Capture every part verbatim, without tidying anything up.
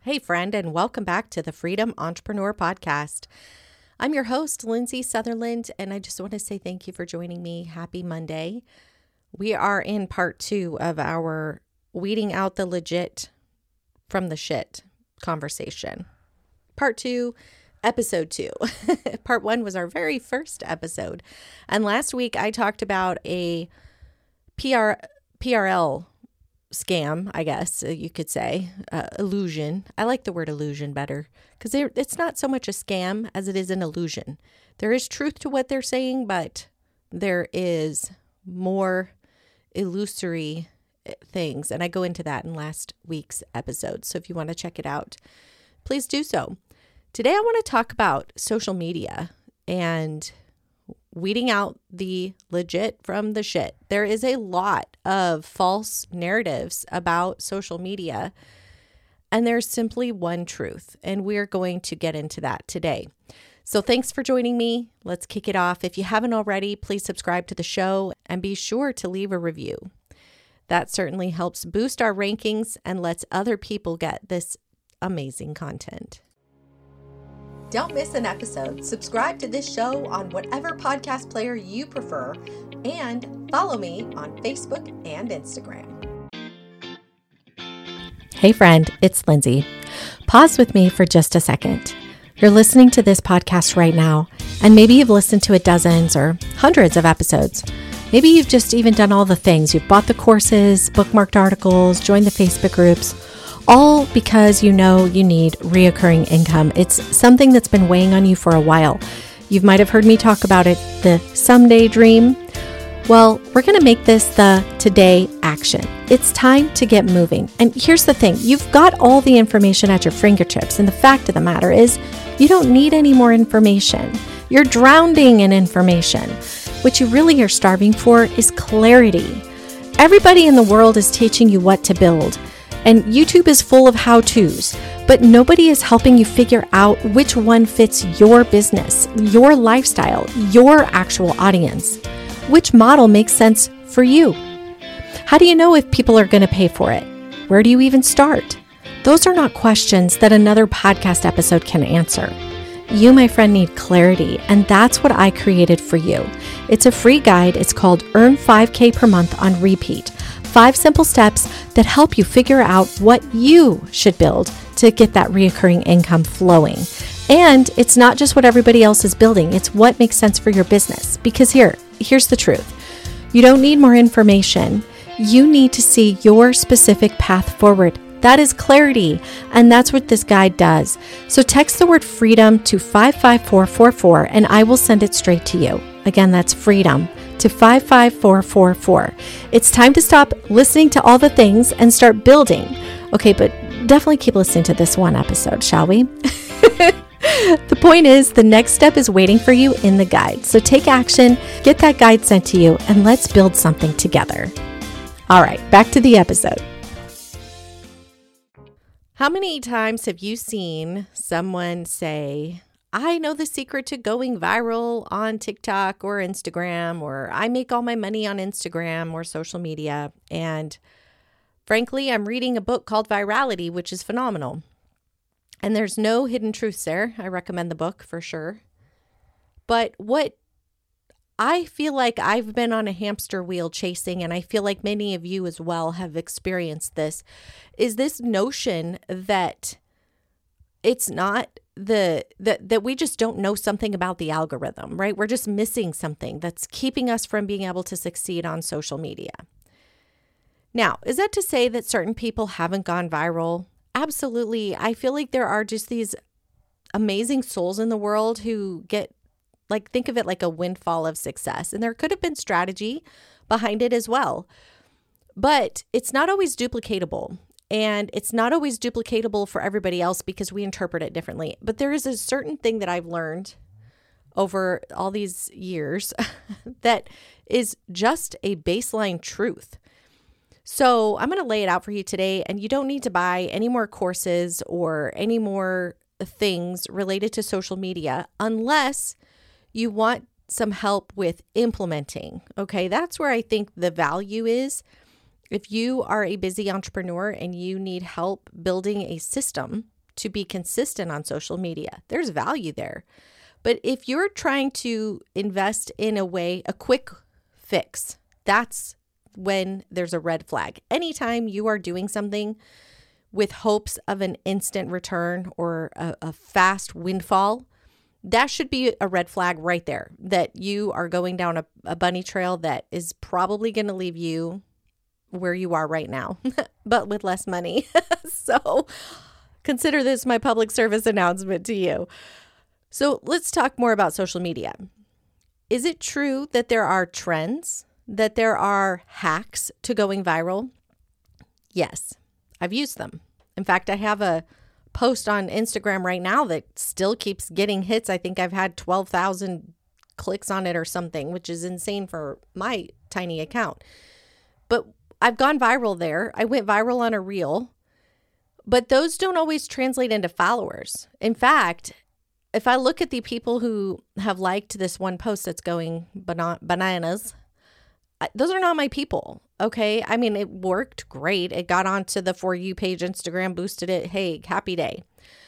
Hey, friend, and welcome back to the Freedom Entrepreneur Podcast. I'm your host, Lindsay Sutherland, and I just want to say thank you for joining me. Happy Monday. We are in part two of our weeding out the legit from the shit conversation. Part two, episode two. Part one was our very first episode. And last week I talked about a P R, P R L scam, I guess you could say, uh, illusion. I like the word illusion better because it's not so much a scam as it is an illusion. There is truth to what they're saying, but there is more illusory things. And I go into that in last week's episode. So if you want to check it out, please do so. Today, I want to talk about social media and weeding out the legit from the shit. There is a lot of false narratives about social media, and there's simply one truth, and we're going to get into that today. So thanks for joining me. Let's kick it off. If you haven't already, please subscribe to the show and be sure to leave a review. That certainly helps boost our rankings and lets other people get this amazing content. Don't miss an episode. Subscribe to this show on whatever podcast player you prefer and follow me on Facebook and Instagram. Hey friend, it's Lindsay. Pause with me for just a second. You're listening to this podcast right now, and maybe you've listened to it dozens or hundreds of episodes. Maybe you've just even done all the things. You've bought the courses, bookmarked articles, joined the Facebook groups, all because you know you need reoccurring income. It's something that's been weighing on you for a while. You might have heard me talk about it, the someday dream. Well, we're going to make this the today action. It's time to get moving. And here's the thing. You've got all the information at your fingertips. And the fact of the matter is you don't need any more information. You're drowning in information. What you really are starving for is clarity. Everybody in the world is teaching you what to build. And YouTube is full of how-tos, but nobody is helping you figure out which one fits your business, your lifestyle, your actual audience. Which model makes sense for you? How do you know if people are going to pay for it? Where do you even start? Those are not questions that another podcast episode can answer. You, my friend, need clarity, and that's what I created for you. It's a free guide. It's called Earn five K per month on repeat. Five simple steps that help you figure out what you should build to get that reoccurring income flowing. And it's not just what everybody else is building. It's what makes sense for your business. Because here, here's the truth. You don't need more information. You need to see your specific path forward. That is clarity, and that's what this guide does. So text the word freedom to five five four four four, and I will send it straight to you. Again, that's freedom to five five four four four. It's time to stop listening to all the things and start building. Okay, but definitely keep listening to this one episode, shall we? The point is, the next step is waiting for you in the guide. So take action, get that guide sent to you, and let's build something together. All right, back to the episode. How many times have you seen someone say, I know the secret to going viral on TikTok or Instagram, or I make all my money on Instagram or social media. And frankly, I'm reading a book called Virality, which is phenomenal. And there's no hidden truths there. I recommend the book for sure. But what I feel like I've been on a hamster wheel chasing, and I feel like many of you as well have experienced this, is this notion that it's not the that that we just don't know something about the algorithm, right? We're just missing something that's keeping us from being able to succeed on social media. Now, is that to say that certain people haven't gone viral? Absolutely. I feel like there are just these amazing souls in the world who get, like, think of it like a windfall of success. And there could have been strategy behind it as well. But it's not always duplicatable. And it's not always duplicatable for everybody else because we interpret it differently. But there is a certain thing that I've learned over all these years that is just a baseline truth. So I'm going to lay it out for you today. And you don't need to buy any more courses or any more things related to social media unless you want some help with implementing. Okay, that's where I think the value is. If you are a busy entrepreneur and you need help building a system to be consistent on social media. There's value there. But if you're trying to invest in a way, a quick fix, that's when there's a red flag. Anytime you are doing something with hopes of an instant return or a, a fast windfall, that should be a red flag right there, that you are going down a, a bunny trail that is probably going to leave you where you are right now, but with less money. So consider this my public service announcement to you. So let's talk more about social media. Is it true that there are trends, that there are hacks to going viral? Yes, I've used them. In fact, I have a post on Instagram right now that still keeps getting hits. I think I've had twelve thousand clicks on it or something, which is insane for my tiny account. But I've gone viral there. I went viral on a reel, but those don't always translate into followers. In fact, if I look at the people who have liked this one post that's going bana- bananas, those are not my people. Okay. I mean, it worked great. It got onto the For You page, Instagram boosted it. Hey, happy day.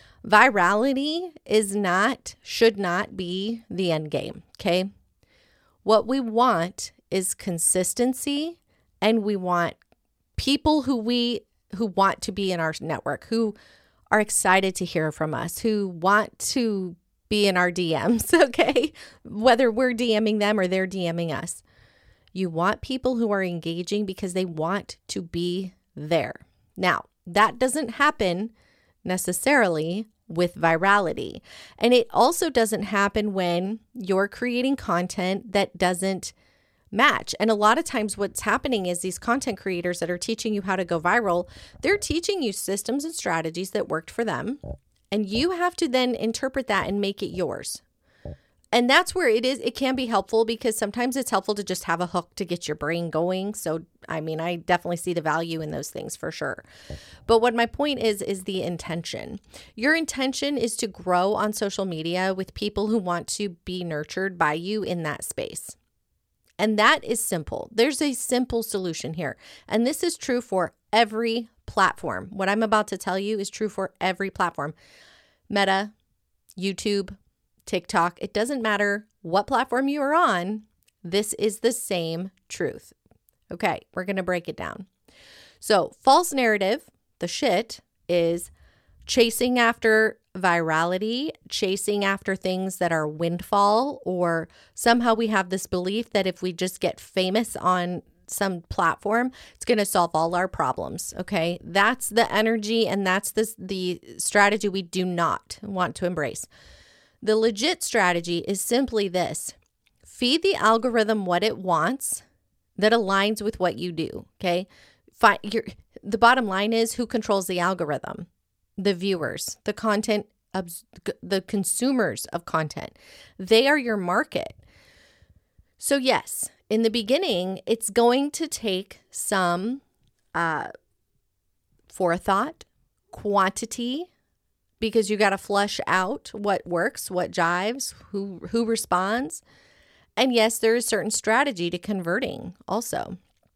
Virality is not, should not be the end game. Okay. What we want is consistency, and we want people who we, who want to be in our network, who are excited to hear from us, who want to be in our D Ms. Okay. Whether we're DMing them or they're DMing us. You want people who are engaging because they want to be there. Now, that doesn't happen necessarily with virality. And it also doesn't happen when you're creating content that doesn't match. And a lot of times what's happening is these content creators that are teaching you how to go viral, they're teaching you systems and strategies that worked for them. And you have to then interpret that and make it yours. And that's where it is. It can be helpful because sometimes it's helpful to just have a hook to get your brain going. So, I mean, I definitely see the value in those things for sure. But what my point is, is the intention. Your intention is to grow on social media with people who want to be nurtured by you in that space. And that is simple. There's a simple solution here. And this is true for every platform. What I'm about to tell you is true for every platform. Meta, YouTube, TikTok, it doesn't matter what platform you are on. This is the same truth. Okay, we're going to break it down. So false narrative, the shit, is chasing after virality, chasing after things that are windfall, or somehow we have this belief that if we just get famous on some platform, it's going to solve all our problems. Okay, that's the energy and that's the, the strategy we do not want to embrace. The legit strategy is simply this: feed the algorithm what it wants that aligns with what you do. Okay, Fi- your, the bottom line is, who controls the algorithm? The viewers, the content, the consumers of content. They are your market. So yes, in the beginning, it's going to take some uh, forethought, quantity, because you got to flush out what works, what jives, who who responds. And yes, there is certain strategy to converting also.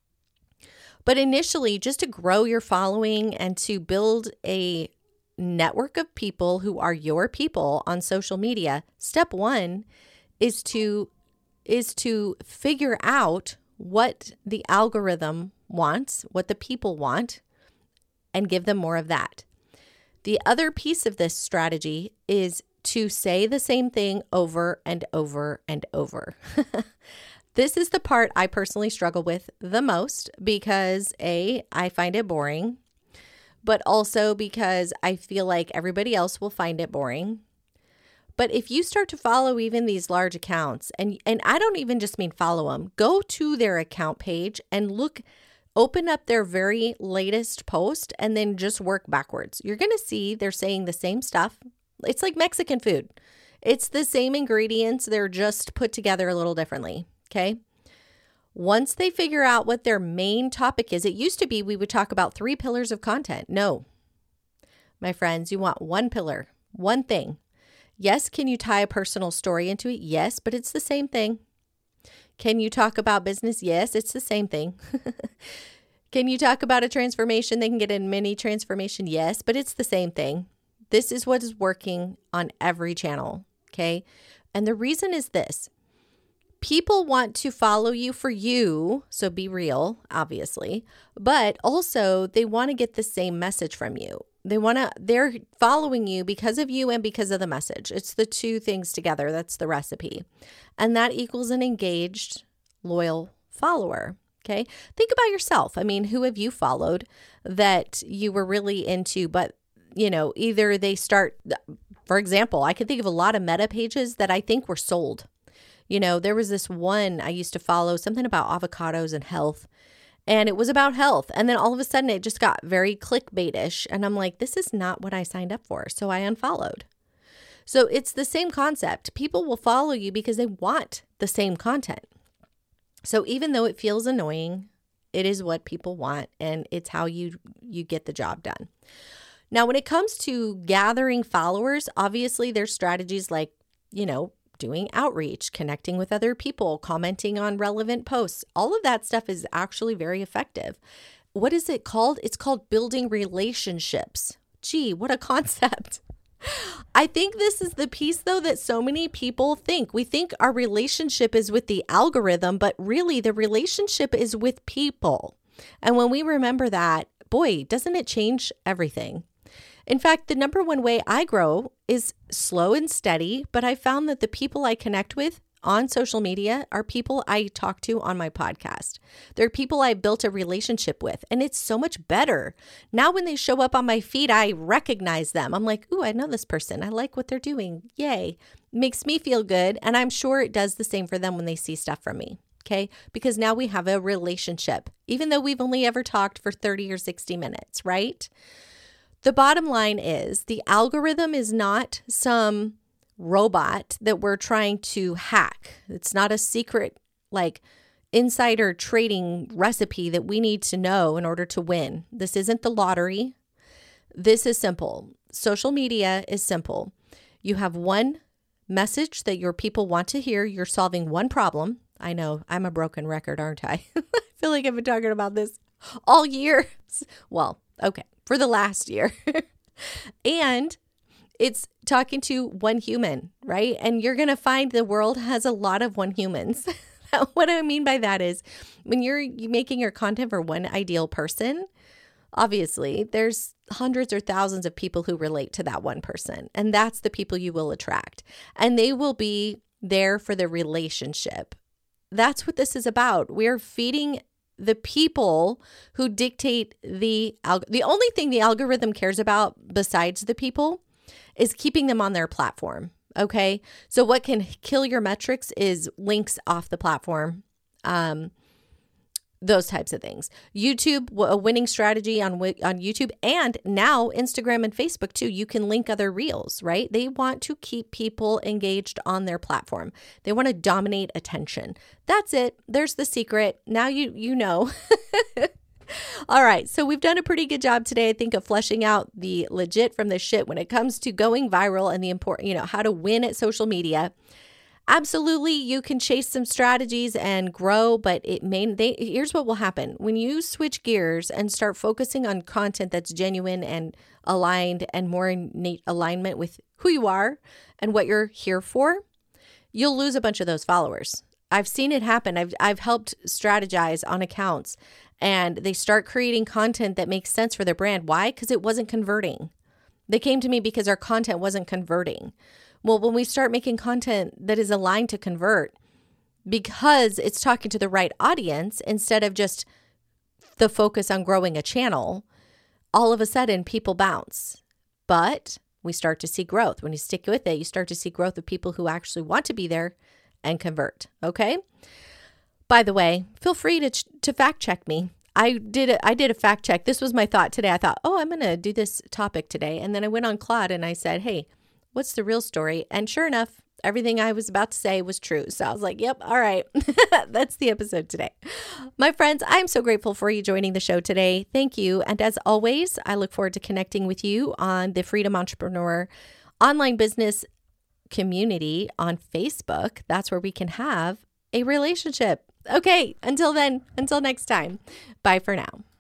But initially, just to grow your following and to build a network of people who are your people on social media, step one is to is to figure out what the algorithm wants, what the people want, and give them more of that. The other piece of this strategy is to say the same thing over and over and over. This is the part I personally struggle with the most because A, I find it boring, but also because I feel like everybody else will find it boring. But if you start to follow even these large accounts, and, and I don't even just mean follow them, go to their account page and look, open up their very latest post and then just work backwards. You're going to see they're saying the same stuff. It's like Mexican food. It's the same ingredients. They're just put together a little differently. Okay. Once they figure out what their main topic is, it used to be we would talk about three pillars of content. No, my friends, you want one pillar, one thing. Yes, can you tie a personal story into it? Yes, but it's the same thing. Can you talk about business? Yes, it's the same thing. Can you talk about a transformation? They can get a mini transformation. Yes, but it's the same thing. This is what is working on every channel, okay? And the reason is this. People want to follow you for you, so be real, obviously, but also they want to get the same message from you. They want to, they're following you because of you and because of the message. It's the two things together. That's the recipe. And that equals an engaged, loyal follower. Okay. Think about yourself. I mean, who have you followed that you were really into, but, you know, either they start, for example, I can think of a lot of meta pages that I think were sold. You know, there was this one I used to follow, something about avocados and health. And it was about health. And then all of a sudden it just got very clickbait-ish. And I'm like, this is not what I signed up for. So I unfollowed. So it's the same concept. People will follow you because they want the same content. So even though it feels annoying, it is what people want. And it's how you, you get the job done. Now, when it comes to gathering followers, obviously there's strategies like, you know, doing outreach, connecting with other people, commenting on relevant posts. All of that stuff is actually very effective. What is it called? It's called building relationships. Gee, what a concept. I think this is the piece, though, that so many people think. We think our relationship is with the algorithm, but really the relationship is with people. And when we remember that, boy, doesn't it change everything? In fact, the number one way I grow is slow and steady, but I found that the people I connect with on social media are people I talk to on my podcast. They're people I built a relationship with, and it's so much better. Now when they show up on my feed, I recognize them. I'm like, ooh, I know this person. I like what they're doing. Yay. Makes me feel good, and I'm sure it does the same for them when they see stuff from me. Okay, because now we have a relationship, even though we've only ever talked for thirty or sixty minutes, right? The bottom line is the algorithm is not some robot that we're trying to hack. It's not a secret like insider trading recipe that we need to know in order to win. This isn't the lottery. This is simple. Social media is simple. You have one message that your people want to hear. You're solving one problem. I know I'm a broken record, aren't I? I feel like I've been talking about this all year. Well, okay. For the last year. And it's talking to one human, right? And you're going to find the world has a lot of one humans. What I mean by that is when you're making your content for one ideal person, obviously there's hundreds or thousands of people who relate to that one person. And that's the people you will attract. And they will be there for the relationship. That's what this is about. We're feeding the people who dictate the alg- the only thing the algorithm cares about besides the people is keeping them on their platform. Okay. So what can kill your metrics is links off the platform. Um, those types of things. YouTube, a winning strategy on on YouTube, and now Instagram and Facebook too. You can link other reels, right? They want to keep people engaged on their platform. They want to dominate attention. That's it. There's the secret. Now you you know. All right. So we've done a pretty good job today, I think, of fleshing out the legit from the shit when it comes to going viral and the important, you know, how to win at social media. Absolutely, you can chase some strategies and grow, but it may, they, here's what will happen. When you switch gears and start focusing on content that's genuine and aligned and more in na- alignment with who you are and what you're here for, you'll lose a bunch of those followers. I've seen it happen. I've I've helped strategize on accounts and they start creating content that makes sense for their brand. Why? Because it wasn't converting. They came to me because our content wasn't converting. Well, when we start making content that is aligned to convert, because it's talking to the right audience instead of just the focus on growing a channel, all of a sudden people bounce. But we start to see growth. When you stick with it, you start to see growth of people who actually want to be there and convert. Okay? By the way, feel free to ch- to fact check me. I did a, I did a fact check. This was my thought today. I thought, oh, I'm going to do this topic today. And then I went on Claude and I said, hey, what's the real story? And sure enough, everything I was about to say was true. So I was like, yep, all right. That's the episode today. My friends, I'm so grateful for you joining the show today. Thank you. And as always, I look forward to connecting with you on the Freedom Entrepreneur online business community on Facebook. That's where we can have a relationship. Okay, until then, until next time, bye for now.